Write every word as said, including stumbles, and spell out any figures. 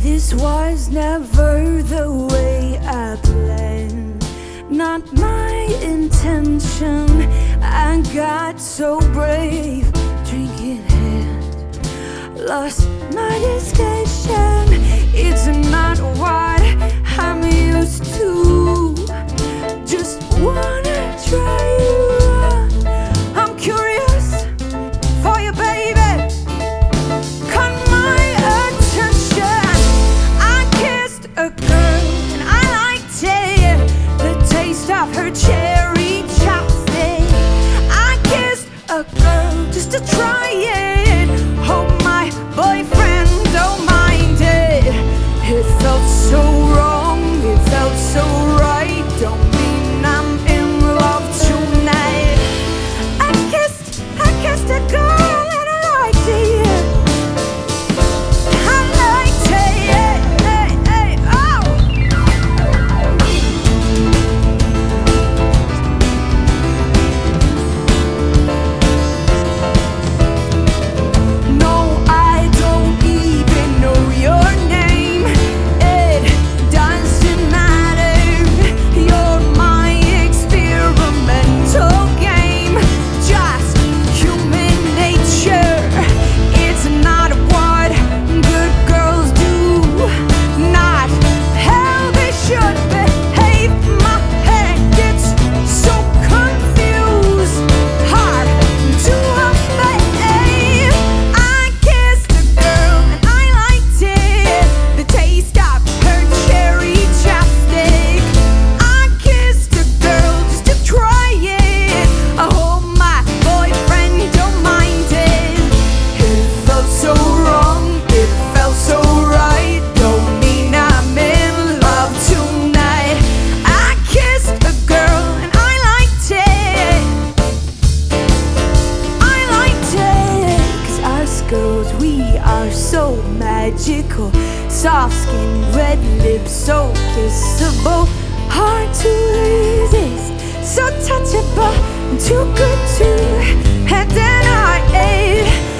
This was never the way I planned, not my intention. I got so brave, drinking hand, lost my discretion. It's not what I'm used to, just wanna try you. I'm curious for you, baby. Caught my attention. I kissed a girl and I liked it, the taste of her cherry chopstick. I kissed a girl just to try it. Hope my boyfriend don't mind it. It felt so wrong, it felt so right. Don't mean I'm in love tonight. I kissed, I kissed a girl and I liked it. I liked it, hey, hey, oh. No, I don't even know your name. It doesn't matter. You're my experimental game, just human nature. It's not what good girls do, not how they should behave. My head gets so confused, hard to obey. I kissed a girl and I liked it, the taste of her cherry chopstick. I kissed a girl just to try it. I hope my boyfriend don't mind it. It felt so wrong, it felt so right. Don't mean I'm in love tonight. I kissed a girl and I liked it. I liked it, 'cause us girls, we are so magical. Soft skin, red lips, so kissable, hard to resist, so touchable, too good to have denied.